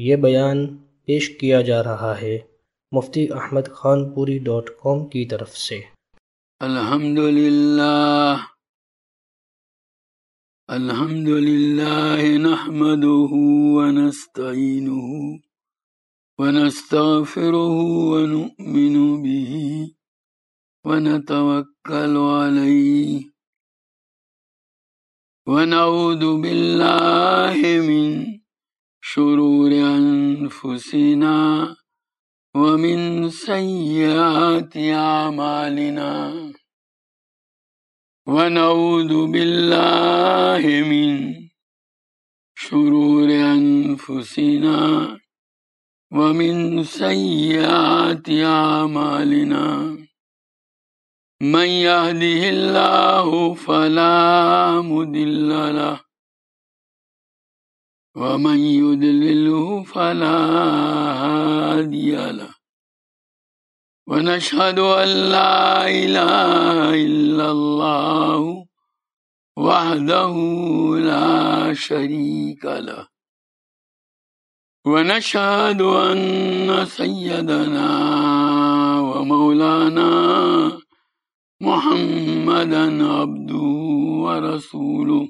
یہ بیان پیش کیا جا رہا ہے مفتی احمد خان پوری .com کی طرف سے۔ الحمدللہ نحمده ونستعینه ونستغفره ونؤمن به ونتوکل علیہ ونعوذ باللہ من شرور انفسنا ومن سیئات اعمالنا ونعوذ باللہ من شرور انفسنا ومن سیئات اعمالنا من يهده الله فلا مضل له ومن يضلله فلا هادي له ونشهد أن لا إله إلا الله وحده لا شريك له ونشهد أن سيدنا ومولانا محمدا عبده ورسوله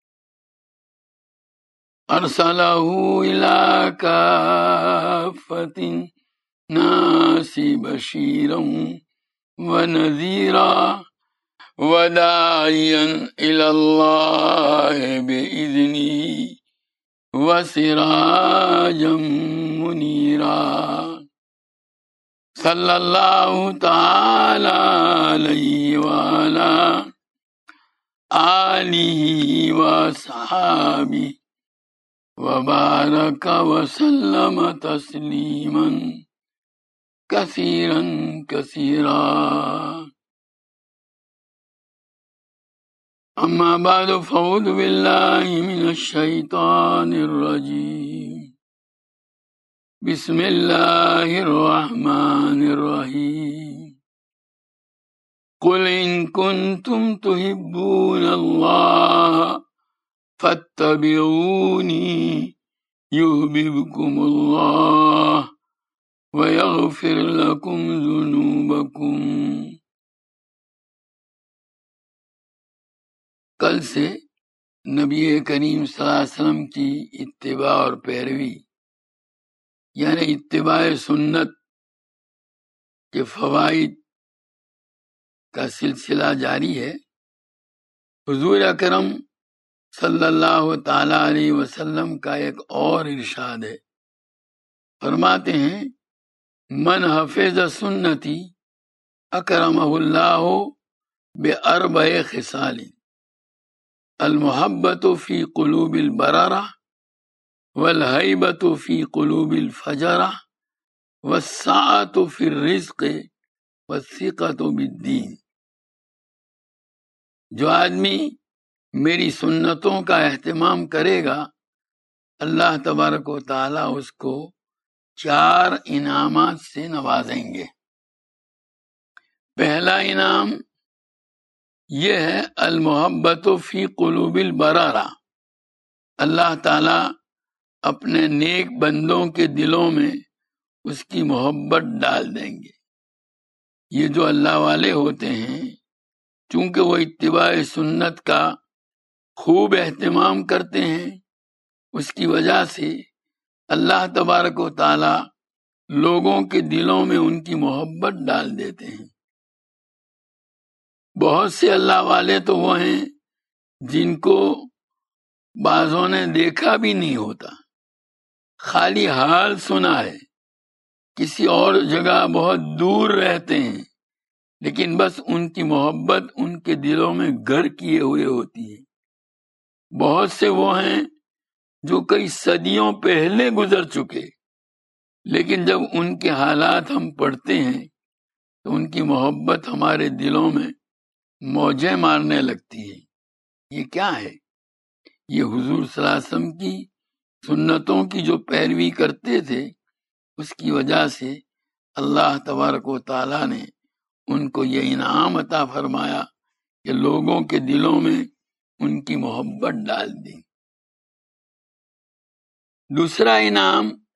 أرسله إلى كافة الناس بشيرا ونذيرا وداعيا إلى الله بإذنه وسراجا منيرا صلی اللہ تعالی علیہ وعلا آلہ وصحابہ وبارک وسلم تسلیما کثیرا کثیرا اما بعد فاعوذ باللہ من الشیطان الرجیم بسم اللہ الرحمن الرحیم قل ان کنتم تحبون اللہ فاتبعونی یحببکم اللہ ویغفر لکم ذنوبکم۔ کل سے نبی کریم صلی اللہ علیہ وسلم کی اتباع اور پیروی یعنی اتباع سنت کے فوائد کا سلسلہ جاری ہے۔ حضور اکرم صلی اللہ تعالی علیہ وسلم کا ایک اور ارشاد ہے، فرماتے ہیں من حفظ سنتی اکرمہ اللہ باربع خصال المحبت فی قلوب البررہ والہیبۃ فی قلوب الفجرہ والسعۃ فی الرزق والثقۃ بالدین۔ جو آدمی میری سنتوں کا اہتمام کرے گا اللہ تبارک و تعالی اس کو 4 انعامات سے نوازیں گے۔ پہلا انعام یہ ہے المحبت فی قلوب البررہ، اللہ تعالی اپنے نیک بندوں کے دلوں میں اس کی محبت ڈال دیں گے۔ یہ جو اللہ والے ہوتے ہیں چونکہ وہ اتباع سنت کا خوب اہتمام کرتے ہیں، اس کی وجہ سے اللہ تبارک و تعالی لوگوں کے دلوں میں ان کی محبت ڈال دیتے ہیں۔ بہت سے اللہ والے تو وہ ہیں جن کو بعضوں نے دیکھا بھی نہیں ہوتا، خالی حال سنا ہے، کسی اور جگہ بہت دور رہتے ہیں، لیکن بس ان کی محبت ان کے دلوں میں گھر کیے ہوئے ہوتی ہے۔ بہت سے وہ ہیں جو کئی صدیوں پہلے گزر چکے، لیکن جب ان کے حالات ہم پڑھتے ہیں تو ان کی محبت ہمارے دلوں میں موجیں مارنے لگتی ہے۔ یہ کیا ہے؟ یہ حضور صلی اللہ علیہ وسلم کی سنتوں کی جو پیروی کرتے تھے اس کی وجہ سے اللہ تبارک و تعالی نے ان کو یہ انعام عطا فرمایا کہ لوگوں کے دلوں میں ان کی محبت ڈال دی۔ دوسرا انعام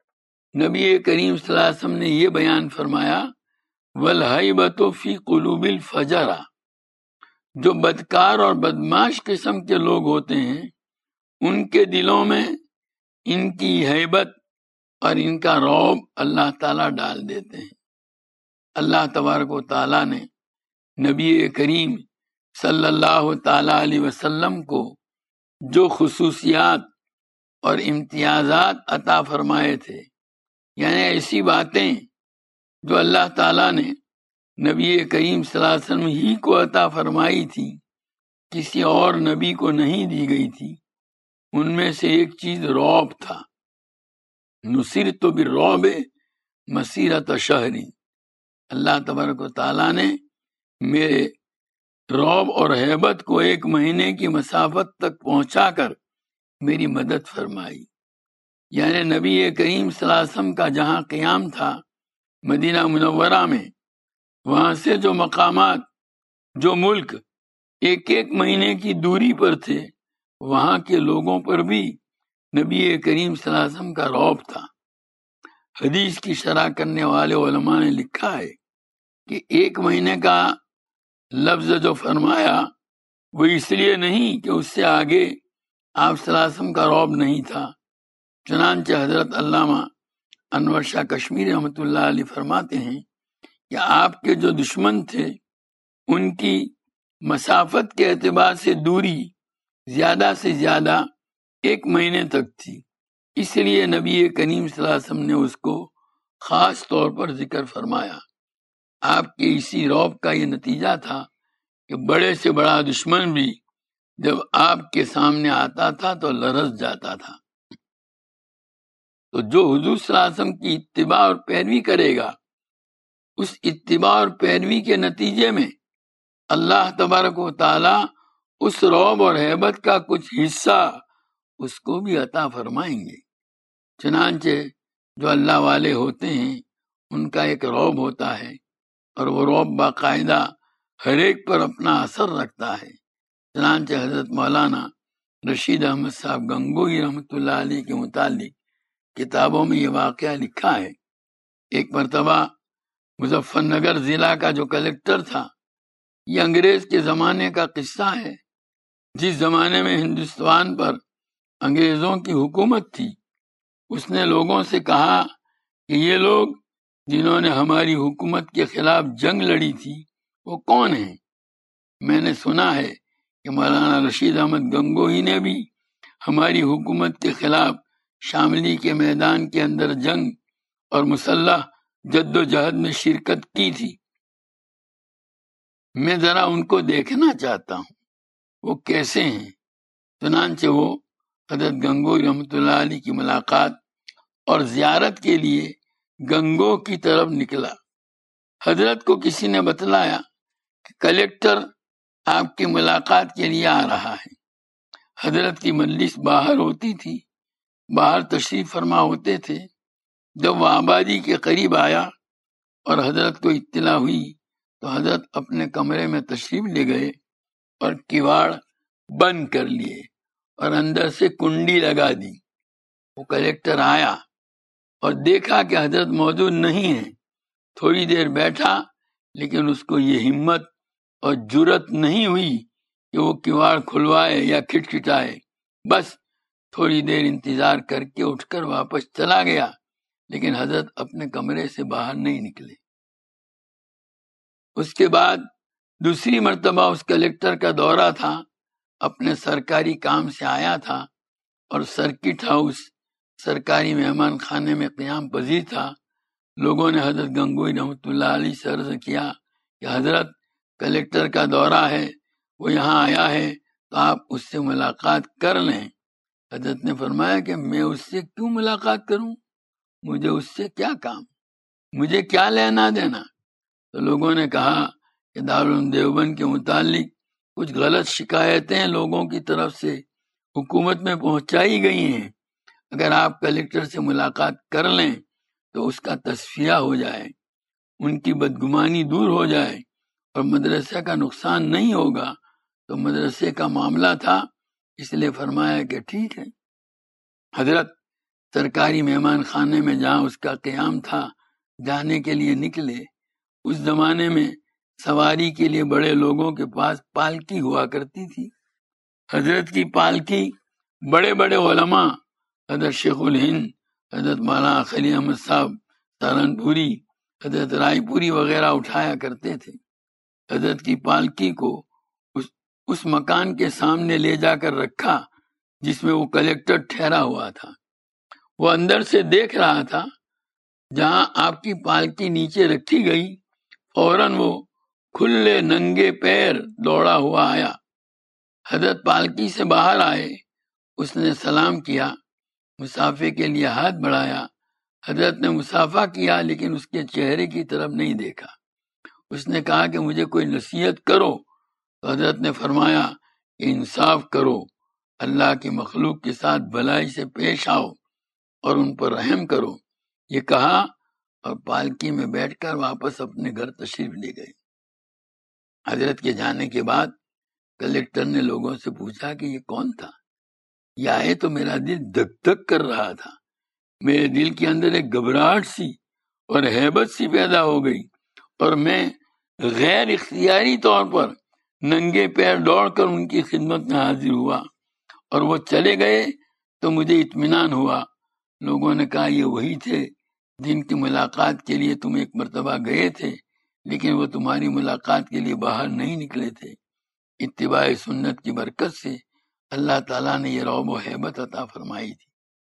نبی کریم صلی اللہ علیہ وسلم نے یہ بیان فرمایا والہیبۃ فی قلوب الفجرہ، جو بدکار اور بدماش قسم کے لوگ ہوتے ہیں ان کے دلوں میں ان کی ہیبت اور ان کا رعب اللہ تعالیٰ ڈال دیتے ہیں۔ اللہ تبارک و تعالیٰ نے نبی کریم صلی اللہ تعالیٰ علیہ وسلم کو جو خصوصیات اور امتیازات عطا فرمائے تھے، یعنی ایسی باتیں جو اللہ تعالیٰ نے نبی کریم صلی اللہ علیہ وسلم ہی کو عطا فرمائی تھی، کسی اور نبی کو نہیں دی گئی تھی، ان میں سے ایک چیز رعب تھا۔ نصرت بالرعب مسیرۃ شہر، اللہ تبارک و تعالیٰ نے میرے رعب اور ہیبت کو 1 مہینے کی مسافت تک پہنچا کر میری مدد فرمائی۔ یعنی نبی کریم صلی اللہ علیہ وسلم کا جہاں قیام تھا مدینہ منورہ میں، وہاں سے جو مقامات، جو ملک 1 مہینے کی دوری پر تھے، وہاں کے لوگوں پر بھی نبی کریم صلی اللہ علیہ وسلم کا رعب تھا۔ حدیث کی شرح کرنے والے علماء نے لکھا ہے کہ 1 مہینے کا لفظ جو فرمایا وہ اس لیے نہیں کہ اس سے آگے آپ صلی اللہ علیہ وسلم کا رعب نہیں تھا، چنانچہ حضرت علامہ انور شاہ کشمیری رحمۃ اللہ علیہ فرماتے ہیں کہ آپ کے جو دشمن تھے ان کی مسافت کے اعتبار سے دوری زیادہ سے زیادہ 1 مہینے تک تھی، اس لیے نبی کریم صلی اللہ علیہ وسلم نے اس کو خاص طور پر ذکر فرمایا۔ آپ کے اسی رعب کا یہ نتیجہ تھا کہ بڑے سے بڑا دشمن بھی جب آپ کے سامنے آتا تھا تو لرز جاتا تھا۔ تو جو حضور صلی اللہ علیہ وسلم کی اتباع اور پیروی کرے گا، اس اتباع اور پیروی کے نتیجے میں اللہ تبارک و تعالی اس رعب اور ہیبت کا کچھ حصہ اس کو بھی عطا فرمائیں گے۔ چنانچہ جو اللہ والے ہوتے ہیں ان کا ایک رعب ہوتا ہے، اور وہ رعب باقاعدہ ہر ایک پر اپنا اثر رکھتا ہے۔ چنانچہ حضرت مولانا رشید احمد صاحب گنگوئی رحمۃ اللہ علیہ کے متعلق کتابوں میں یہ واقعہ لکھا ہے۔ ایک مرتبہ مظفر نگر ضلع کا جو کلیکٹر تھا، یہ انگریز کے زمانے کا قصہ ہے، جس زمانے میں ہندوستان پر انگریزوں کی حکومت تھی۔ اس نے لوگوں سے کہا کہ یہ لوگ جنہوں نے ہماری حکومت کے خلاف جنگ لڑی تھی وہ کون ہیں؟ میں نے سنا ہے کہ مولانا رشید احمد گنگوئی نے بھی ہماری حکومت کے خلاف شاملی کے میدان کے اندر جنگ اور مسلح جد و جہد میں شرکت کی تھی۔ میں ذرا ان کو دیکھنا چاہتا ہوں، وہ کیسے ہیں؟ چنانچہ وہ حضرت گنگوئی رحمۃ اللہ علیہ کی ملاقات اور زیارت کے لیے گنگو کی طرف نکلا۔ حضرت کو کسی نے بتلایا کہ کلیکٹر آپ کی ملاقات کے لیے آ رہا ہے۔ حضرت کی مجلس باہر ہوتی تھی، باہر تشریف فرما ہوتے تھے۔ جب وہ آبادی کے قریب آیا اور حضرت کو اطلاع ہوئی تو حضرت اپنے کمرے میں تشریف لے گئے اور کواڑ بند کر لیے اور اندر سے کنڈی لگا دی۔ وہ کلیکٹر آیا اور دیکھا کہ حضرت موجود نہیں ہے۔ تھوڑی دیر بیٹھا، لیکن اس کو یہ ہمت اور جرت نہیں ہوئی کہ وہ کواڑ کھلوائے یا کھٹکھٹائے۔ بس تھوڑی دیر انتظار کر کے اٹھ کر واپس چلا گیا، لیکن حضرت اپنے کمرے سے باہر نہیں نکلے۔ اس کے بعد دوسری مرتبہ اس کلیکٹر کا دورہ تھا، اپنے سرکاری کام سے آیا تھا اور سرکٹ ہاؤس سرکاری مہمان خانے میں قیام پذیر تھا۔ لوگوں نے حضرت گنگوئی رحمۃ اللہ علیہ سے عرض کیا کہ حضرت کلیکٹر کا دورہ ہے، وہ یہاں آیا ہے تو آپ اس سے ملاقات کر لیں۔ حضرت نے فرمایا کہ میں اس سے کیوں ملاقات کروں؟ مجھے اس سے کیا کام، مجھے کیا لینا دینا؟ تو لوگوں نے کہا کہ دارالعلوم دیوبند کے متعلق کچھ غلط شکایتیں لوگوں کی طرف سے حکومت میں پہنچائی گئی ہیں، اگر آپ کلیکٹر سے ملاقات کر لیں تو اس کا تصفیہ ہو جائے، ان کی بدگمانی دور ہو جائے اور مدرسے کا نقصان نہیں ہوگا۔ تو مدرسے کا معاملہ تھا، اس لیے فرمایا کہ ٹھیک ہے۔ حضرت سرکاری مہمان خانے میں جہاں اس کا قیام تھا جانے کے لیے نکلے۔ اس زمانے میں سواری کے لیے بڑے لوگوں کے پاس پالکی ہوا کرتی تھی۔ حضرت کی پالکی بڑے بڑے علماء، حضرت شیخ الہند، حضرت مولانا خلیل احمد صاحب سہارنپوری، حضرت رائے پوری وغیرہ اٹھایا کرتے تھے۔ حضرت کی پالکی کو اس مکان کے سامنے لے جا کر رکھا جس میں وہ کلیکٹر ٹھہرا ہوا تھا۔ وہ اندر سے دیکھ رہا تھا، جہاں آپ کی پالکی نیچے رکھی گئی فوراً وہ کھلے ننگے پیر دوڑا ہوا آیا۔ حضرت پالکی سے باہر آئے، اس نے سلام کیا، مسافے کے لیے ہاتھ بڑھایا۔ حضرت نے مسافہ کیا لیکن اس کے چہرے کی طرف نہیں دیکھا۔ اس نے کہا کہ مجھے کوئی نصیحت کرو، تو حضرت نے فرمایا کہ انصاف کرو، اللہ کی مخلوق کے ساتھ بھلائی سے پیش آؤ اور ان پر رحم کرو۔ یہ کہا اور پالکی میں بیٹھ کر واپس اپنے گھر تشریف لے گئے۔ حضرت کے جانے کے بعد کلیکٹر نے لوگوں سے پوچھا کہ یہ کون تھا؟ یہ آئے تو میرا دل دھک دھک کر رہا تھا، میرے دل کے اندر ایک گھبراہٹ سی اور ہیبت سی پیدا ہو گئی، اور میں غیر اختیاری طور پر ننگے پیر دوڑ کر ان کی خدمت میں حاضر ہوا، اور وہ چلے گئے تو مجھے اطمینان ہوا۔ لوگوں نے کہا یہ وہی تھے جن کی ملاقات کے لیے تم ایک مرتبہ گئے تھے، لیکن وہ تمہاری ملاقات کے لیے باہر نہیں نکلے تھے۔ اتباع سنت کی برکت سے اللہ تعالیٰ نے یہ رعب و ہیبت عطا فرمائی تھی۔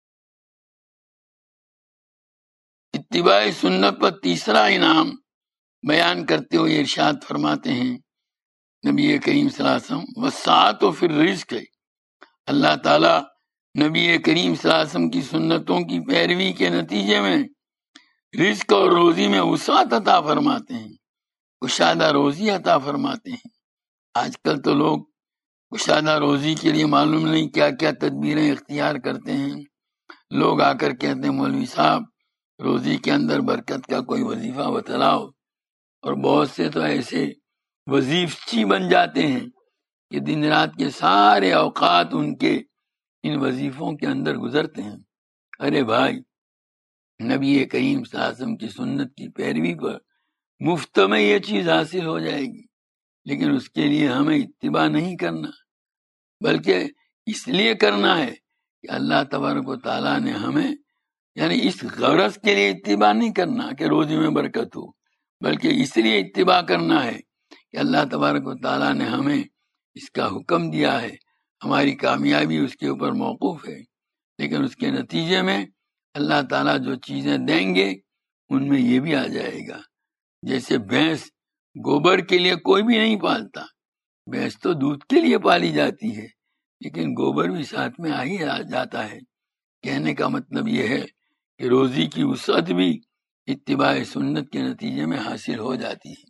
اتباع سنت پر تیسرا انعام بیان کرتے ہوئے ارشاد فرماتے ہیں نبی کریم صلی اللہ علیہ وسلم، وسعت فی الرزق، اللہ تعالیٰ نبی کریم صلی اللہ علیہ وسلم کی سنتوں کی پیروی کے نتیجے میں رزق اور روزی میں وسعت عطا فرماتے ہیں، کشادہ روزی عطا فرماتے ہیں۔ آج کل تو لوگ کشادہ روزی کے لیے معلوم نہیں کیا کیا تدبیریں اختیار کرتے ہیں۔ لوگ آ کر کہتے ہیں مولوی صاحب روزی کے اندر برکت کا کوئی وظیفہ بتلاؤ، اور بہت سے تو ایسے وظیفچی بن جاتے ہیں کہ دن رات کے سارے اوقات ان کے ان وظیفوں کے اندر گزرتے ہیں۔ ارے بھائی، نبی کریم صلی اللہ علیہ وسلم کی سنت کی پیروی پر مفت میں یہ چیز حاصل ہو جائے گی، لیکن اس کے لیے ہمیں اتباع نہیں کرنا، بلکہ اس لیے کرنا ہے کہ اللہ تبارک و تعالیٰ نے ہمیں، یعنی اس غرض کے لیے اتباع نہیں کرنا کہ روزی میں برکت ہو، بلکہ اس لیے اتباع کرنا ہے کہ اللہ تبارک و تعالیٰ نے ہمیں اس کا حکم دیا ہے، ہماری کامیابی اس کے اوپر موقوف ہے، لیکن اس کے نتیجے میں اللہ تعالیٰ جو چیزیں دیں گے ان میں یہ بھی آ جائے گا۔ جیسے بھینس گوبر کے لیے کوئی بھی نہیں پالتا، بھینس تو دودھ کے لیے پالی جاتی ہے، لیکن گوبر بھی ساتھ میں آ ہی جاتا ہے۔ کہنے کا مطلب یہ ہے کہ روزی کی وسعت بھی اتباع سنت کے نتیجے میں حاصل ہو جاتی ہے۔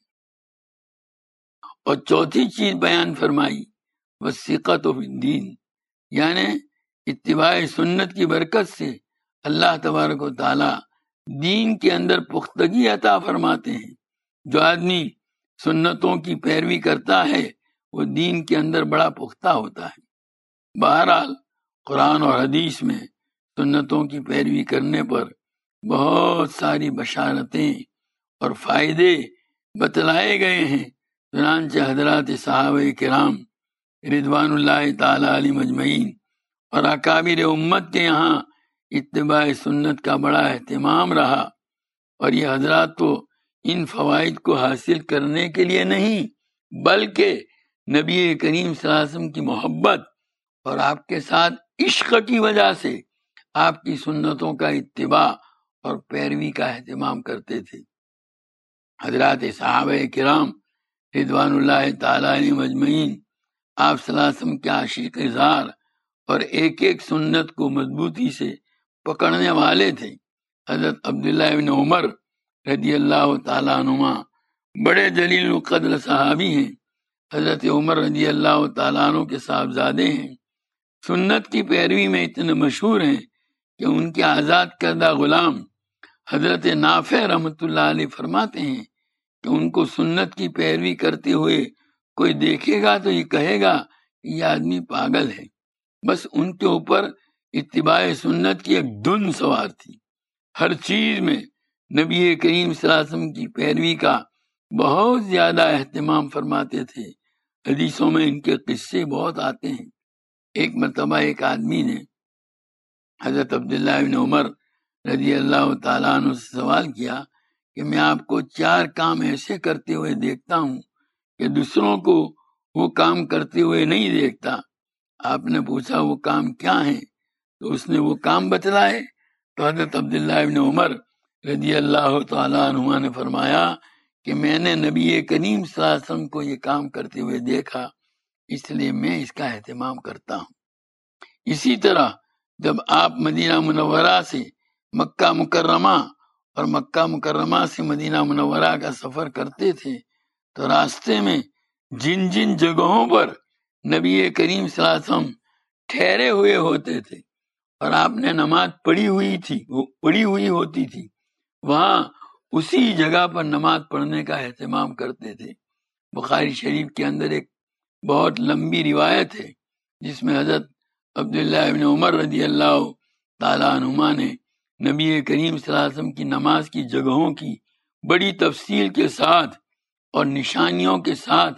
اور چوتھی چیز بیان فرمائی وثقت فی الدین، یعنی اتباع سنت کی برکت سے اللہ تبارک و تعالی دین کے اندر پختگی عطا فرماتے ہیں۔ جو آدمی سنتوں کی پیروی کرتا ہے وہ دین کے اندر بڑا پختہ ہوتا ہے۔ بہرحال قرآن اور حدیث میں سنتوں کی پیروی کرنے پر بہت ساری بشارتیں اور فائدے بتلائے گئے ہیں۔ چنانچہ حضرات صحابہ کرام رضوان اللہ تعالی علیہم اجمعین اور اکابر امت کے یہاں اتباع سنت کا بڑا اہتمام رہا، اور یہ حضرات تو ان فوائد کو حاصل کرنے کے لیے نہیں بلکہ نبی کریم صلی اللہ علیہ وسلم کی محبت اور آپ کے ساتھ عشق کی وجہ سے آپ کی سنتوں کا اتباع اور پیروی کا اہتمام کرتے تھے۔ حضرات صحابہ کرام رضوان اللہ تعالی علیہم اجمعین آپ صلی اللہ علیہ وسلم کے عاشق زار اور ایک ایک سنت کو مضبوطی سے پکڑنے والے تھے۔ حضرت عبداللہ ابن عمر رضی اللہ تعالیٰ عنہما بڑے جلیل القدر صحابی ہیں۔ حضرت عمر رضی اللہ تعالیٰ عنہ کے صاحبزادے ہیں، سنت کی پیروی میں اتنے مشہور ہیں کہ ان کے آزاد کردہ غلام حضرت نافع رحمۃ اللہ علیہ فرماتے ہیں کہ ان کو سنت کی پیروی کرتے ہوئے کوئی دیکھے گا تو یہ کہے گا کہ یہ آدمی پاگل ہے۔ بس ان کے اوپر اتباع سنت کی ایک دھن سوار تھی، ہر چیز میں نبی کریم صلی اللہ علیہ وسلم کی پیروی کا بہت زیادہ اہتمام فرماتے تھے۔ حدیثوں میں ان کے قصے بہت آتے ہیں۔ ایک مرتبہ ایک آدمی نے حضرت عبداللہ بن عمر رضی اللہ تعالیٰ عنہ سے سوال کیا کہ میں آپ کو 4 کام ایسے کرتے ہوئے دیکھتا ہوں کہ دوسروں کو وہ کام کرتے ہوئے نہیں دیکھتا۔ آپ نے پوچھا وہ کام کیا ہیں؟ تو اس نے وہ کام بتلائے۔ تو حضرت عبداللہ بن عمر رضی اللہ تعالیٰ عنہ نے فرمایا کہ میں نے نبی کریم صلی اللہ علیہ وسلم کو یہ کام کرتے ہوئے دیکھا، اس لیے میں اس کا اہتمام کرتا ہوں۔ اسی طرح جب آپ مدینہ منورہ سے مکہ مکرمہ اور مکہ مکرمہ سے مدینہ منورہ کا سفر کرتے تھے تو راستے میں جن جن جگہوں پر نبی کریم صلی اللہ علیہ وسلم ٹھہرے ہوئے ہوتے تھے اور آپ نے نماز پڑھی ہوئی ہوتی تھی، وہاں اسی جگہ پر نماز پڑھنے کا اہتمام کرتے تھے۔ بخاری شریف کے اندر ایک بہت لمبی روایت ہے جس میں حضرت عبداللہ بن عمر رضی اللہ تعالیٰ عنہما نے نبی کریم صلی اللہ علیہ وسلم کی نماز کی جگہوں کی بڑی تفصیل کے ساتھ اور نشانیوں کے ساتھ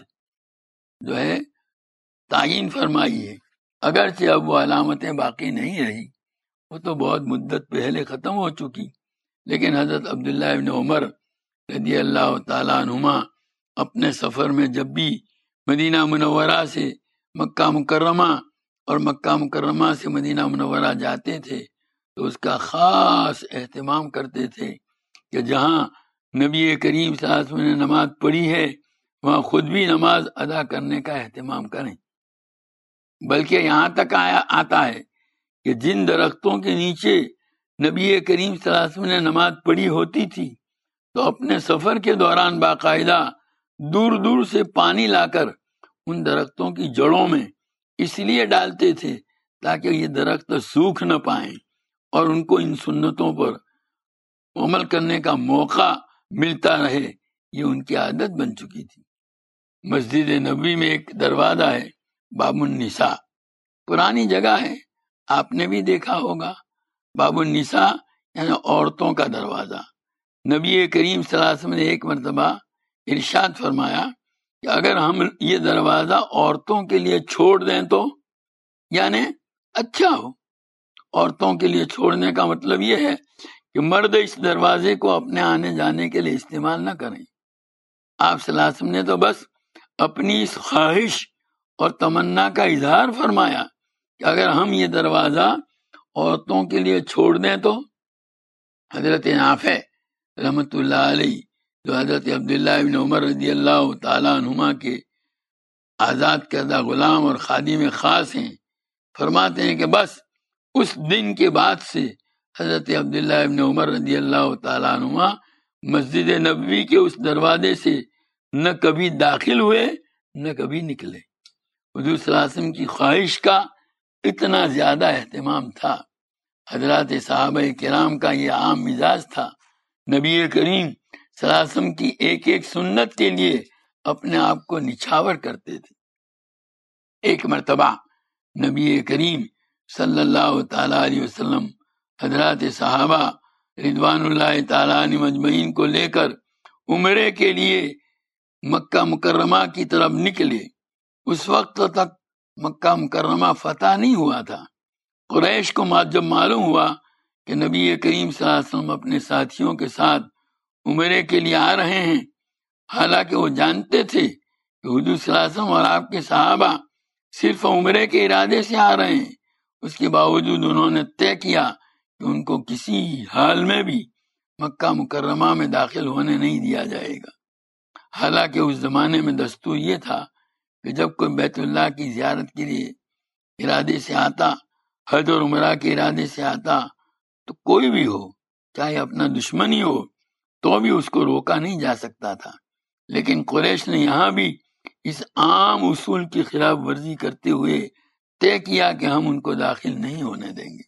جو ہے تعین فرمائی ہے۔ اگرچہ اب وہ علامتیں باقی نہیں رہی، وہ تو بہت مدت پہلے ختم ہو چکی، لیکن حضرت عبداللہ بن عمر رضی اللہ تعالیٰ عنہما اپنے سفر میں جب بھی مدینہ منورہ سے مکہ مکرمہ اور مکہ مکرمہ سے مدینہ منورہ جاتے تھے تو اس کا خاص اہتمام کرتے تھے کہ جہاں نبی کریم صلی اللہ علیہ وسلم نے نماز پڑھی ہے وہاں خود بھی نماز ادا کرنے کا اہتمام کریں۔ بلکہ یہاں تک آتا ہے کہ جن درختوں کے نیچے نبی کریم صلی اللہ علیہ وسلم نے نماز پڑھی ہوتی تھی تو اپنے سفر کے دوران باقاعدہ دور دور سے پانی لا کر ان درختوں کی جڑوں میں اس لیے ڈالتے تھے تاکہ یہ درخت سوکھ نہ پائیں اور ان کو ان سنتوں پر عمل کرنے کا موقع ملتا رہے، یہ ان کی عادت بن چکی تھی۔ مسجد نبوی میں ایک دروازہ ہے باب النساء، پرانی جگہ ہے، آپ نے بھی دیکھا ہوگا۔ باب النساء یعنی عورتوں کا دروازہ۔ نبی کریم صلی اللہ علیہ وسلم نے ایک مرتبہ ارشاد فرمایا کہ اگر ہم یہ دروازہ عورتوں کے لیے چھوڑ دیں تو یعنی اچھا ہو۔ عورتوں کے لیے چھوڑنے کا مطلب یہ ہے کہ مرد اس دروازے کو اپنے آنے جانے کے لیے استعمال نہ کریں۔ آپ صلی اللہ علیہ وسلم نے تو بس اپنی اس خواہش اور تمنا کا اظہار فرمایا کہ اگر ہم یہ دروازہ عورتوں کے لیے چھوڑ دیں تو۔ حضرت نافع رحمۃ اللہ علیہ جو حضرت عبداللہ بن عمر رضی اللہ تعالیٰ عنہما کے آزاد کردہ غلام اور خادم خاص ہیں، فرماتے ہیں کہ بس اس دن کے بعد سے حضرت عبداللہ بن عمر رضی اللہ تعالیٰ عنہما مسجد نبوی کے اس دروازے سے نہ کبھی داخل ہوئے نہ کبھی نکلے۔ حضور صلی اللہ علیہ وسلم کی خواہش کا اتنا زیادہ اہتمام تھا۔ حضرات صحابہ کرام کا یہ عام مزاج تھا، نبی کریم صلی اللہ علیہ وسلم کی ایک ایک سنت کے لیے اپنے آپ کو نچھاور کرتے تھے۔ ایک مرتبہ نبی کریم صلی اللہ تعالی علیہ وسلم حضرات صحابہ رضوان اللہ تعالی عنہم اجمعین کو لے کر عمرے کے لیے مکہ مکرمہ کی طرف نکلے۔ اس وقت تک مکہ مکرمہ فتح نہیں ہوا تھا۔ قریش کو جب معلوم ہوا کہ نبی کریم صلی اللہ علیہ وسلم اپنے ساتھیوں کے ساتھ عمرے کے لیے آ رہے ہیں، حالانکہ وہ جانتے تھے کہ حضور صلی اللہ علیہ وسلم اور آپ کے صحابہ صرف عمرے کے ارادے سے آ رہے ہیں، اس کے باوجود انہوں نے طے کیا کہ ان کو کسی حال میں بھی مکہ مکرمہ میں داخل ہونے نہیں دیا جائے گا۔ حالانکہ اس زمانے میں دستور یہ تھا کہ جب کوئی بیت اللہ کی زیارت کے لیے ارادے سے آتا، حج اور عمرہ کے ارادے سے آتا، تو کوئی بھی ہو، چاہے اپنا دشمن ہی ہو، تو بھی اس کو روکا نہیں جا سکتا تھا۔ لیکن قریش نے یہاں بھی اس عام اصول کی خلاف ورزی کرتے ہوئے طے کیا کہ ہم ان کو داخل نہیں ہونے دیں گے۔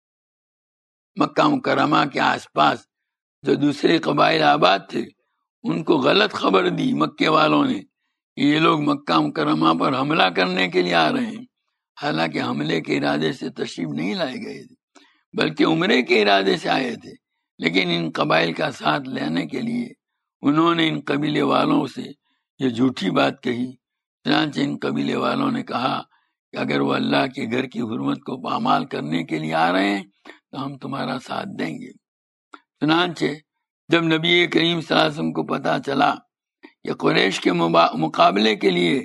مکہ مکرمہ کے آس پاس جو دوسرے قبائل آباد تھے ان کو غلط خبر دی مکے والوں نے کہ یہ لوگ مکہ مکرمہ پر حملہ کرنے کے لیے آ رہے ہیں، حالانکہ حملے کے ارادے سے تشریف نہیں لائے گئے تھے بلکہ عمرے کے ارادے سے آئے تھے، لیکن ان قبائل کا ساتھ لینے کے لیے انہوں نے ان قبیلے والوں سے یہ جھوٹی بات کہی۔ چنانچہ ان قبیلے والوں نے کہا کہ اگر وہ اللہ کے گھر کی حرمت کو پامال کرنے کے لیے آ رہے ہیں تو ہم تمہارا ساتھ دیں گے۔ چنانچہ جب نبی کریم صلی اللہ علیہ وسلم کو پتہ چلا کہ قریش کے مقابلے کے لیے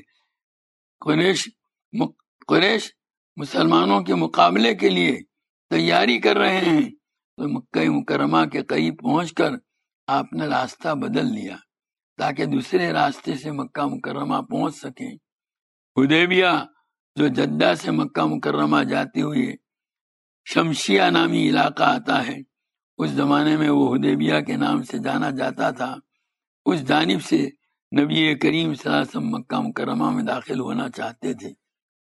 قریش مسلمانوں کے مقابلے کے لیے تیاری کر رہے ہیں تو مکہ مکرمہ کے قریب پہنچ کر آپ نے راستہ بدل لیا تاکہ دوسرے راستے سے مکہ مکرمہ پہنچ سکیں۔ حدیبیہ جو جدہ سے مکہ مکرمہ جاتے ہوئے شمشیہ نامی علاقہ آتا ہے، اس زمانے میں وہ حدیبیہ کے نام سے جانا جاتا تھا، اس جانب سے نبی کریم صلی اللہ علیہ وسلم مکہ مکرمہ میں داخل ہونا چاہتے تھے۔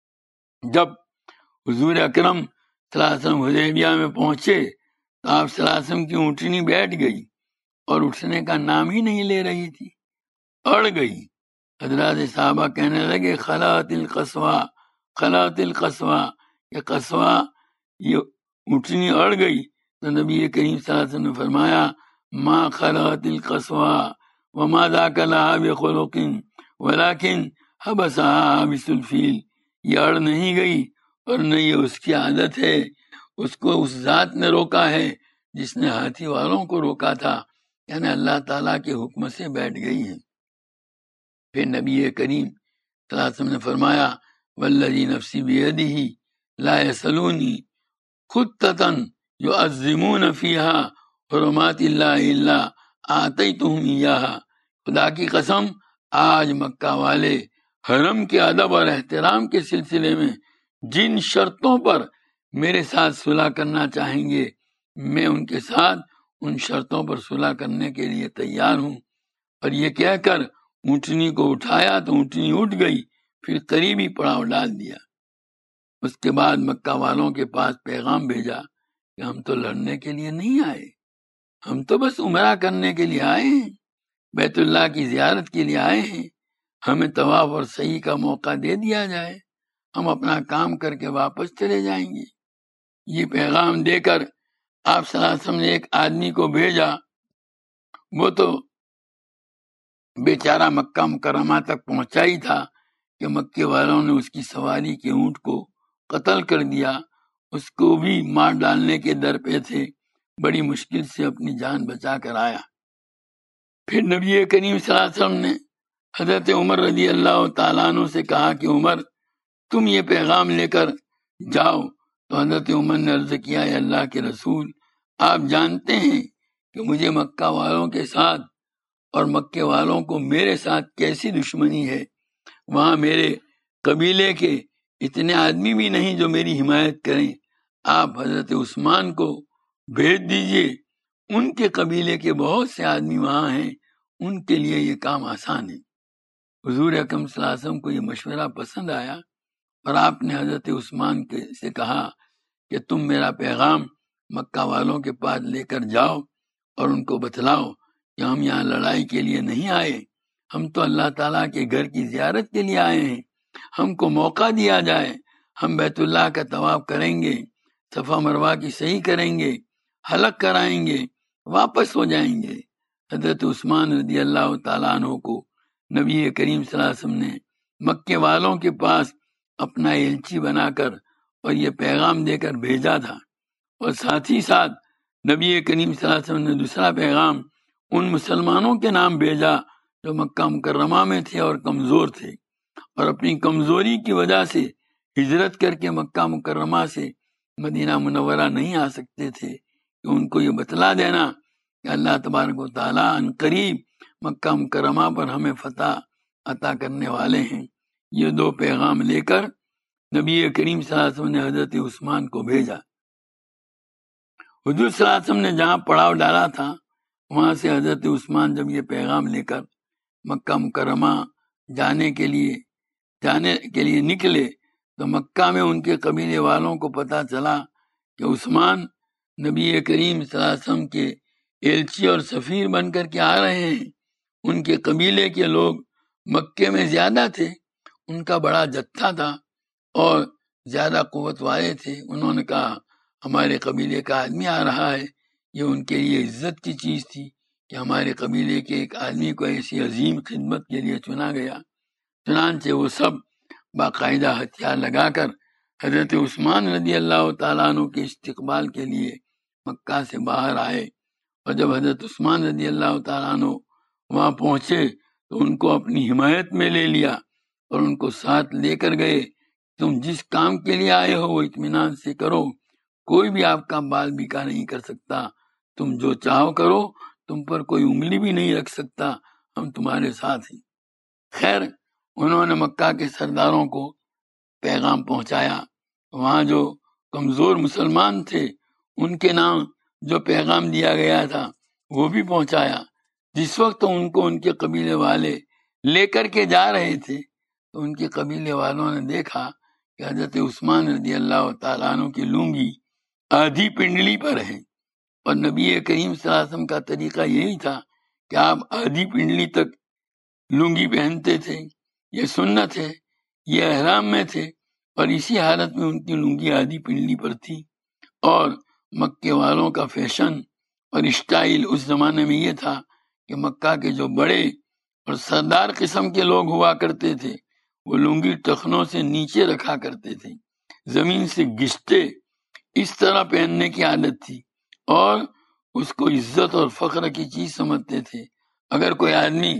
جب حضور اکرم صلی اللہ علیہ وسلم حدیبیہ میں پہنچے تو آپ صلی اللہ علیہ وسلم کی اونٹنی بیٹھ گئی اور اٹھنے کا نام ہی نہیں لے رہی تھی، اڑ گئی۔ حضرات صحابہ کہنے لگے خلات القصوہ، خلات القصوہ، یہ قصوہ، یہ اونٹنی اڑ گئی۔ تو نبی کریم صلی اللہ علیہ وسلم نے فرمایا ما خلات القصوہ وما ذاک لها بخلق ولكن حبسها حابس الفیل، یہ اڑ نہیں گئی اور نہ یہ اس کی عادت ہے، اس کو اس ذات نے روکا ہے جس نے ہاتھی والوں کو روکا تھا، یعنی اللہ تعالیٰ کے حکم سے بیٹھ گئی ہیں۔ پھر نبی کریم صلی اللہ علیہ وسلم نے فرمایا والذی نفسی بیدہ لا یسلونی خطۃ یعظمون فیہا حرمات اللہ الا آتیتہم ایہا، خدا کی قسم آج مکہ والے حرم کے ادب اور احترام کے سلسلے میں جن شرطوں پر میرے ساتھ صلح کرنا چاہیں گے میں ان کے ساتھ ان شرطوں پر صلح کرنے کے لیے تیار ہوں۔ اور یہ کہہ کر اونٹنی کو اٹھایا تو اونٹنی اٹھ گئی، پھر قریبی پڑاؤ ڈال دیا۔ اس کے بعد مکہ والوں کے پاس پیغام بھیجا کہ ہم تو لڑنے کے لیے نہیں آئے، ہم تو بس عمرہ کرنے کے لیے آئے ہیں، بیت اللہ کی زیارت کے لیے آئے ہیں، ہمیں طواف اور سعی کا موقع دے دیا جائے، ہم اپنا کام کر کے واپس چلے جائیں گے۔ یہ پیغام دے کر آپ صلی اللہ علیہ وسلم نے ایک آدمی کو بھیجا، وہ تو بیچارہ مکہ مکرمہ تک پہنچا ہی تھا کہ مکے والوں نے اس کی سواری کے اونٹ کو قتل کر دیا، اس کو بھی مار ڈالنے کے در پہ تھے، بڑی مشکل سے اپنی جان بچا کر آیا۔ پھر نبی کریم صلی اللہ علیہ وسلم نے حضرت عمر رضی اللہ تعالیٰ عنہ سے کہا کہ عمر تم یہ پیغام لے کر جاؤ۔ تو حضرت عمر نے عرض کیا اے اللہ کے رسول، آپ جانتے ہیں کہ مجھے مکہ والوں کے ساتھ اور مکے والوں کو میرے ساتھ کیسی دشمنی ہے، وہاں میرے قبیلے کے اتنے آدمی بھی نہیں جو میری حمایت کریں، آپ حضرت عثمان کو بھیج دیجئے، ان کے قبیلے کے بہت سے آدمی وہاں ہیں، ان کے لیے یہ کام آسان ہے۔ حضور اکرم صلی اللہ علیہ وسلم کو یہ مشورہ پسند آیا اور آپ نے حضرت عثمان سے کہا کہ تم میرا پیغام مکہ والوں کے پاس لے کر جاؤ اور ان کو بتلاؤ کہ ہم یہاں لڑائی کے لیے نہیں آئے، ہم تو اللہ تعالیٰ کے گھر کی زیارت کے لیے آئے ہیں، ہم کو موقع دیا جائے، ہم بیت اللہ کا طواف کریں گے، صفا مروہ کی صحیح کریں گے، حلق کرائیں گے، واپس ہو جائیں گے۔ حضرت عثمان رضی اللہ تعالیٰ عنہ کو نبی کریم صلی اللہ علیہ وسلم نے مکے والوں کے پاس اپنا ایلچی بنا کر اور یہ پیغام دے کر بھیجا تھا، اور ساتھ ہی ساتھ نبی کریم صلی اللہ علیہ وسلم نے دوسرا پیغام ان مسلمانوں کے نام بھیجا جو مکہ مکرمہ میں تھے اور کمزور تھے، اور اپنی کمزوری کی وجہ سے ہجرت کر کے مکہ مکرمہ سے مدینہ منورہ نہیں آ سکتے تھے، کہ ان کو یہ بتلا دینا کہ اللہ تبارک و تعالیٰ ان قریب مکہ مکرمہ پر ہمیں فتح عطا کرنے والے ہیں۔ یہ دو پیغام لے کر نبی کریم صلی اللہ علیہ وسلم نے حضرت عثمان کو بھیجا۔ حضور صلی اللہ علیہ وسلم نے جہاں پڑاؤ ڈالا تھا وہاں سے حضرت عثمان جب یہ پیغام لے کر مکہ مکرمہ جانے کے لیے نکلے تو مکہ میں ان کے قبیلے والوں کو پتہ چلا کہ عثمان نبی کریم صلی اللہ علیہ وسلم کے ایلچی اور سفیر بن کر کے آ رہے ہیں۔ ان کے قبیلے کے لوگ مکے میں زیادہ تھے، ان کا بڑا جتھا تھا، اور زیادہ قوت والے تھے، انہوں نے کہا ہمارے قبیلے کا آدمی آ رہا ہے۔ یہ ان کے لیے عزت کی چیز تھی کہ ہمارے قبیلے کے ایک آدمی کو ایسی عظیم خدمت کے لیے چنا گیا۔ چنانچہ وہ سب باقاعدہ ہتھیار لگا کر حضرت عثمان رضی اللہ تعالیٰ عنہ کے استقبال کے لیے مکہ سے باہر آئے، اور جب حضرت عثمان رضی اللہ تعالیٰ عنہ وہاں پہنچے تو ان کو اپنی حمایت میں لے لیا اور ان کو ساتھ لے کر گئے۔ تم جس کام کے لیے آئے ہو وہ اطمینان سے کرو، کوئی بھی آپ کا بال بیکا نہیں کر سکتا، تم جو چاہو کرو، تم پر کوئی انگلی بھی نہیں رکھ سکتا، ہم تمہارے ساتھ ہیں۔ خیر، انہوں نے مکہ کے سرداروں کو پیغام پہنچایا، وہاں جو کمزور مسلمان تھے ان کے نام جو پیغام دیا گیا تھا وہ بھی پہنچایا۔ جس وقت ان کو ان کے قبیلے والے لے کر کے جا رہے تھے تو ان کے قبیلے والوں نے دیکھا کہ حضرت عثمان رضی اللہ تعالیٰ عنہ کی لنگی آدھی پنڈلی پر ہے، اور نبی کریم صلی اللہ علیہ وسلم کا طریقہ یہی تھا کہ آپ آدھی پنڈلی تک لنگی پہنتے تھے، یہ سنت ہے، یہ احرام میں تھے، اور اسی حالت میں ان کی لنگی آدھی پنڈلی پر تھی۔ اور مکے والوں کا فیشن اور اسٹائل اس زمانے میں یہ تھا کہ مکہ کے جو بڑے اور سردار قسم کے لوگ ہوا کرتے تھے وہ لنگی ٹخنوں سے نیچے رکھا کرتے تھے، زمین سے گھستے اس طرح پہننے کی عادت تھی، اور اس کو عزت اور فخر کی چیز سمجھتے تھے۔ اگر کوئی آدمی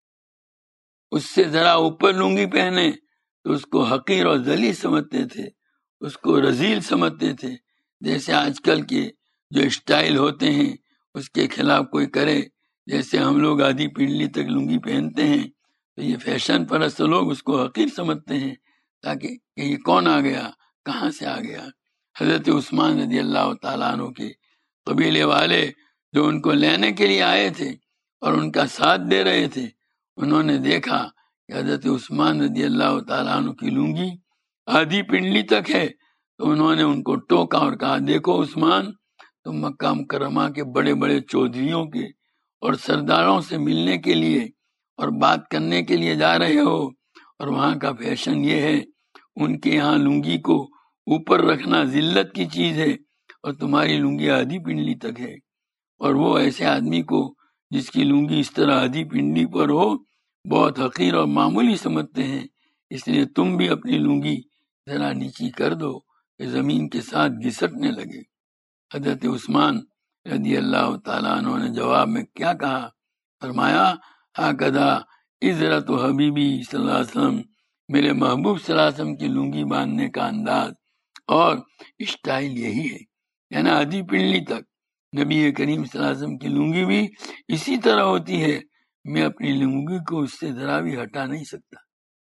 اس سے ذرا اوپر لنگی پہنے تو اس کو حقیر اور ذلیل سمجھتے تھے، اس کو رذیل سمجھتے تھے۔ جیسے آج کل کے جو اسٹائل ہوتے ہیں اس کے خلاف کوئی کرے، جیسے ہم لوگ آدھی پنڈلی تک لنگی پہنتے ہیں تو یہ فیشن پرست لوگ اس کو حقیر سمجھتے ہیں، تاکہ کہ یہ کون آ گیا، کہاں سے آ گیا۔ حضرت عثمان رضی اللہ تعالیٰ عنہ کے قبیلے والے جو ان کو لینے کے لیے آئے تھے اور ان کا ساتھ دے رہے تھے، انہوں نے دیکھا کہ حضرت عثمان رضی اللہ تعالیٰ عنہ کی لنگی آدھی پنڈلی تک ہے، تو انہوں نے ان کو ٹوکا اور کہا دیکھو عثمان، تم مکہ مکرمہ کے بڑے بڑے چودھریوں کے اور سرداروں سے ملنے کے لیے اور بات کرنے کے لیے جا رہے ہو، اور وہاں کا فیشن یہ ہے، ان کے یہاں لنگی کو اوپر رکھنا ذلت کی چیز ہے، اور تمہاری لنگی آدھی پنڈلی تک ہے، اور وہ ایسے آدمی کو جس کی لنگی اس طرح آدھی پنڈلی پر ہو بہت حقیر اور معمولی سمجھتے ہیں۔ اس لیے تم بھی اپنی لنگی ذرا نیچی کر دو کہ زمین کے ساتھ گھسٹنے لگے۔ حضرت عثمان رضی اللہ تعالیٰ عنہ نے جواب میں کیا کہا؟ فرمایا ہاکذا عزرت و حبیبی صلی اللہ علیہ وسلم، میرے محبوب صلی اللہ علیہ وسلم کی لنگی باندھنے کا انداز اور اسٹائل یہی ہے، یعنی آدھی پنڈلی تک۔ نبی کریم صلی اللہ علیہ وسلم کی لنگی بھی اسی طرح ہوتی ہے، میں اپنی لنگی کو اس سے ذرا بھی ہٹا نہیں سکتا۔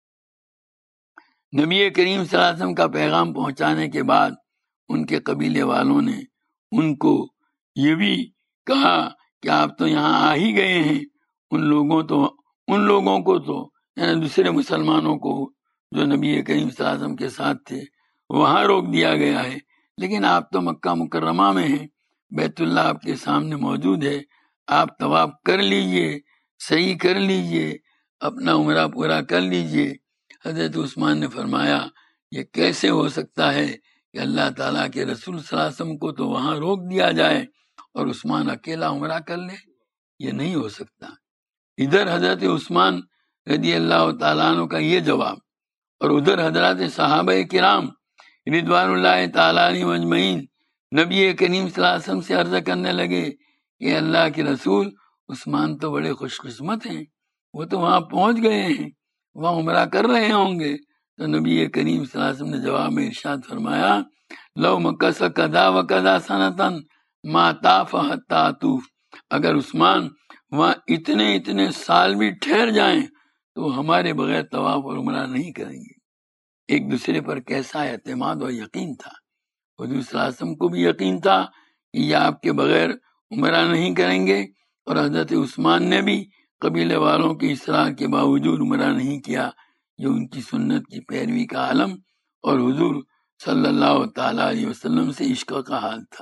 نبی کریم صلی اللہ علیہ وسلم کا پیغام پہنچانے کے بعد ان کے قبیلے والوں نے ان کو یہ بھی کہا کہ آپ تو یہاں آ ہی گئے ہیں، ان لوگوں کو تو یعنی دوسرے مسلمانوں کو جو نبی کریم صلی اللہ علیہ وسلم کے ساتھ تھے وہاں روک دیا گیا ہے، لیکن آپ تو مکہ مکرمہ میں ہیں، بیت اللہ آپ کے سامنے موجود ہے، آپ طواف کر لیجئے، صحیح کر لیجئے، اپنا عمرہ پورا کر لیجئے۔ حضرت عثمان نے فرمایا یہ کیسے ہو سکتا ہے کہ اللہ تعالیٰ کے رسول صلی اللہ علیہ وسلم کو تو وہاں روک دیا جائے اور عثمان اکیلا عمرہ کر لے، یہ نہیں ہو سکتا۔ ادھر حضرت عثمان رضی اللہ تعالیٰ عنہ کا یہ جواب، اور ادھر حضرات صحابہ کرام رضوان اللہ تعالیٰ علیہم اجمعین نبی کریم صلی اللہ علیہ وسلم سے عرض کرنے لگے کہ اللہ کے رسول، عثمان تو بڑے خوش قسمت ہیں، وہ تو وہاں پہنچ گئے ہیں، وہاں عمرہ کر رہے ہوں گے۔ تو نبی کریم صلی اللہ علیہ وسلم نے جواب میں ارشاد فرمایا لو مکث کذا و کذا سنتن ما طاف حتی اطوف، اگر عثمان وہاں اتنے سال بھی ٹھہر جائیں تو ہمارے بغیر طواف اور عمرہ نہیں کریں گے۔ ایک دوسرے پر کیسا اعتماد اور یقین تھا، حضور صلی اللہ علیہ وسلم کو بھی یقین تھا کہ یہ آپ کے بغیر عمرہ نہیں کریں گے، اور حضرت عثمان نے بھی قبیلے والوں کی اصرار کے باوجود عمرہ نہیں کیا، جو ان کی سنت کی پیروی کا عالم اور حضور صلی اللہ تعالیٰ علیہ وسلم سے عشق کا حال تھا۔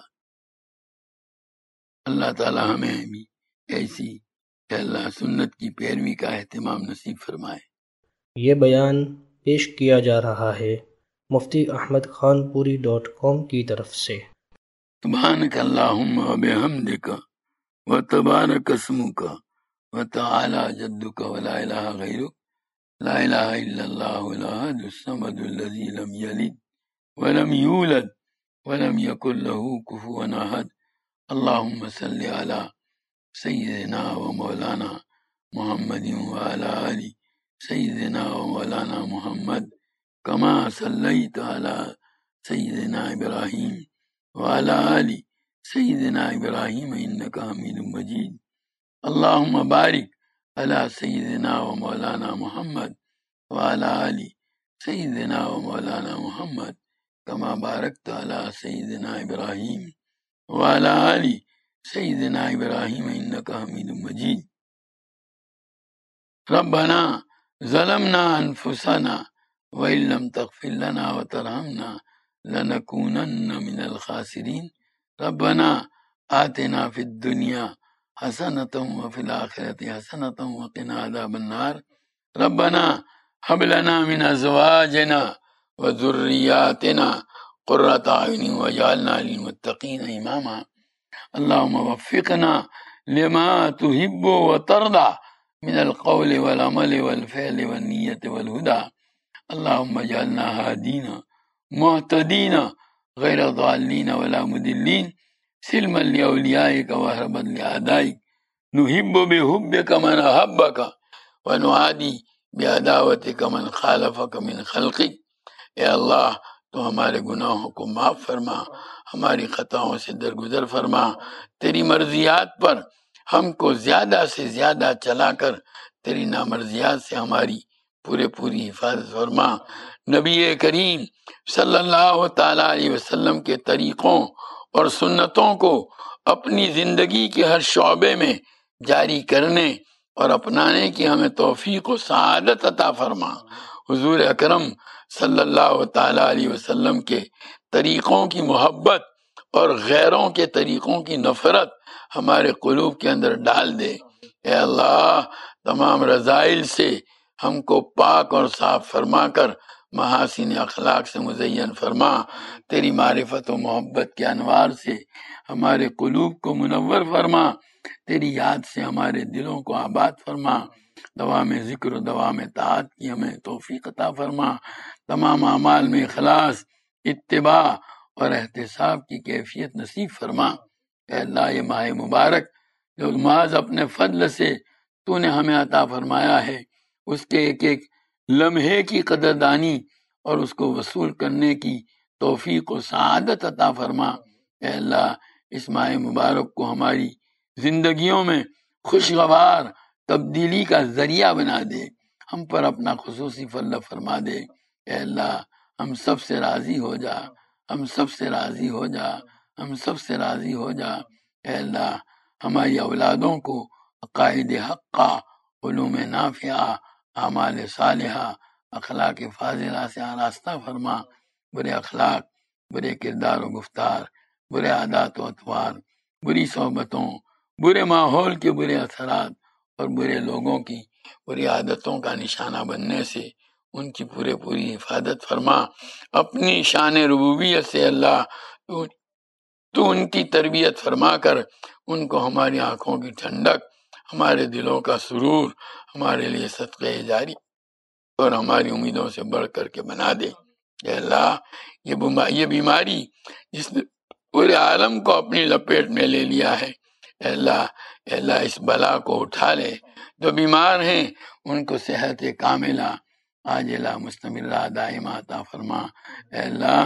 اللہ تعالیٰ ہمیں بھی ایسی کہ اللہ سنت کی پیروی کا اہتمام نصیب فرمائے۔ یہ بیان پیش کیا جا رہا ہے مفتی احمد خان پوری .com کی طرف سے۔ سبحانک اللہم و بحمدک و تبارک اسمک و تعالی جدک و لا الہ غیرک لا الہ الا اللہ الاحد الصمد الذی لم یلد ولم یولد ولم یکن له کفوا احد۔ اللہم صلی علی سیدنا و مولانا محمد وعلی آل سیدنا و مولانا محمد کما صلیت علی سیدنا ابراہیم وعلی آل سیدنا ابراہیم انک حمید مجید۔ اللہم بارک علی سیدنا و مولانا محمد وعلی آل سیدنا و مولانا محمد کما بارکت علی سیدنا ابراہیم وعلی آل سیدنا ابراہیم انک حمید مجید۔ ربنا ظلمنا انفسنا وإن لم تغفر لنا وترحمنا لنكونن من الخاسرين۔ ربنا آتنا في الدنيا حسنة وفي الآخرة حسنة وقنا عذاب النار۔ ربنا هب لنا من أزواجنا وذرياتنا قرة أعين واجعلنا للمتقين إماما۔ اللهم وفقنا لما تحب وترضى من القول والعمل والفعل والنية والهدى۔ اللهم اجعلنا هادين مهتدين غير ضالين ولا مضلين سلما لأوليائك وهربا لأعدائك نحب بحبك من أحبك ونعادي بعداوتك من خالفك من خلقك۔ اے اللہ تو ہمارے گناہوں کو معاف فرما، ہماری خطاؤں سے درگزر فرما، تیری مرضیات پر ہم کو زیادہ سے زیادہ چلا کر تیری نامرضیات سے ہماری پوری حفاظت فرما۔ نبی کریم صلی اللہ تعالیٰ علیہ وسلم کے طریقوں اور سنتوں کو اپنی زندگی کے ہر شعبے میں جاری کرنے اور اپنانے کی ہمیں توفیق و سعادت عطا فرما۔ حضور اکرم صلی اللہ تعالیٰ علیہ وسلم کے طریقوں کی محبت اور غیروں کے طریقوں کی نفرت ہمارے قلوب کے اندر ڈال دے۔ اے اللہ تمام رذائل سے ہم کو پاک اور صاف فرما کر محاسن اخلاق سے مزین فرما۔ تیری معرفت و محبت کے انوار سے ہمارے قلوب کو منور فرما، تیری یاد سے ہمارے دلوں کو آباد فرما۔ دوام ذکر و دوام طاعت کی ہمیں توفیق عطا فرما۔ تمام اعمال میں اخلاص، اتباع اور احتساب کی کیفیت نصیب فرما۔ اے اللہ یہ ماہ مبارک جو محض اپنے فضل سے تو نے ہمیں عطا فرمایا ہے، اس کے ایک ایک لمحے کی قدردانی اور اس کو وصول کرنے کی توفیق و سعادت عطا فرما۔ اے اللہ اس ماہ مبارک کو ہماری زندگیوں میں خوشگوار تبدیلی کا ذریعہ بنا دے، ہم پر اپنا خصوصی فضل فرما دے۔ اے اللہ ہم سب سے راضی ہو جا، ہم سب سے راضی ہو جا، ہم سب سے راضی ہو جا۔ اے اللہ ہماری اولادوں کو عقائد حقہ، علوم نافعہ، اعمال صالحہ، اخلاق فاضلہ سے آراستہ فرما۔ برے اخلاق، برے کردار و گفتار، برے عادات و اطوار، بری صحبتوں، برے ماحول کے برے اثرات اور برے لوگوں کی بری عادتوں کا نشانہ بننے سے ان کی پوری حفاظت فرما۔ اپنی شان ربوبیت سے اللہ تو ان کی تربیت فرما کر ان کو ہماری آنکھوں کی ٹھنڈک، ہمارے دلوں کا سرور، ہمارے لیے صدقہ جاری اور ہماری امیدوں سے بڑھ کر کے بنا دے۔ اے اللہ یہ بیماری جس نے پورے عالم کو اپنی لپیٹ میں لے لیا ہے، اے اللہ اس بلا کو اٹھا لے۔ جو بیمار ہیں ان کو صحت کاملہ عاجلہ مستمرہ دائمہ عطا فرما۔ اے اللہ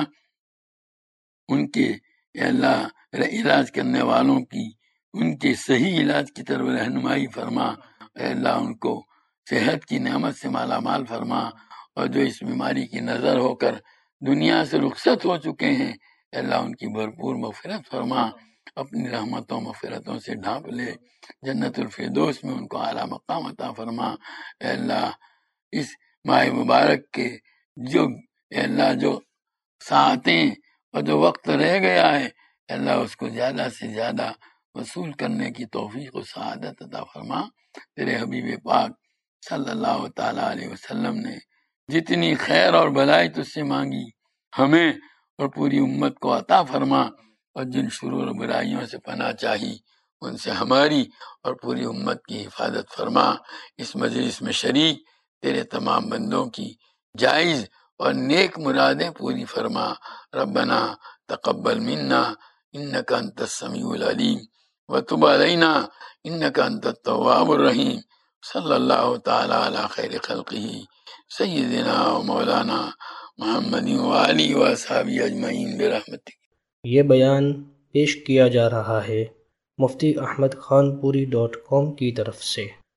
ان کے اے اللہ علاج کرنے والوں کی ان کے صحیح علاج کی طرف رہنمائی فرما۔ اے اللہ ان کو صحت کی نعمت سے مالا مال فرما، اور جو اس بیماری کی نظر ہو کر دنیا سے رخصت ہو چکے ہیں، اے اللہ ان کی بھرپور مغفرت فرما، اپنی رحمتوں مغفرتوں سے ڈھانپ لے، جنت الفردوس میں ان کو اعلیٰ مقام عطا فرما۔ اے اللہ اس ماہ مبارک کے اے اللہ جو ساعتیں اور جو وقت رہ گیا ہے، اے اللہ اس کو زیادہ سے زیادہ وصول کرنے کی توفیق و سعادت عطا فرما۔ تیرے حبیب پاک صلی اللہ تعالیٰ علیہ وسلم نے جتنی خیر اور بھلائی تجھ سے مانگی، ہمیں اور پوری امت کو عطا فرما، اور جن شرور و برائیوں سے پناہ چاہی ان سے ہماری اور پوری امت کی حفاظت فرما۔ اس مجلس میں شریک تیرے تمام بندوں کی جائز اور نیک مرادیں پوری فرما۔ ربنا تقبل منا انک انت السمیع العلیم وتب علینا انک انت التواب الرحیم۔ صلی اللہ تعالی علی خیر خلقہ سیدنا و مولانا محمد وآلہ وصحبہ اجمعین برحمتک۔ یہ بیان پیش کیا جا رہا ہے مفتی احمد خان پوری .com کی طرف سے۔